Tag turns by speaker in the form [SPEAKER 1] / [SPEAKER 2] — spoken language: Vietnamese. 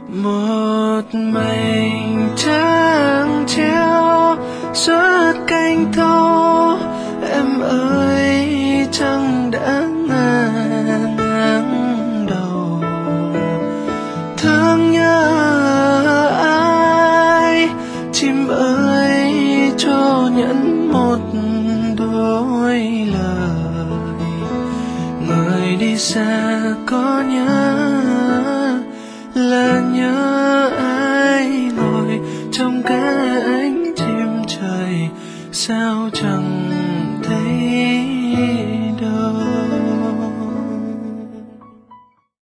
[SPEAKER 1] một mảnh trăng treo suốt cánh thô. Em ơi trăng đã ngang đầu, thương nhớ ai chim ơi cho nhẫn một đôi lời. Người đi xa có nhớ là nhớ ai ngồi trong cái ánh chim trời sao chẳng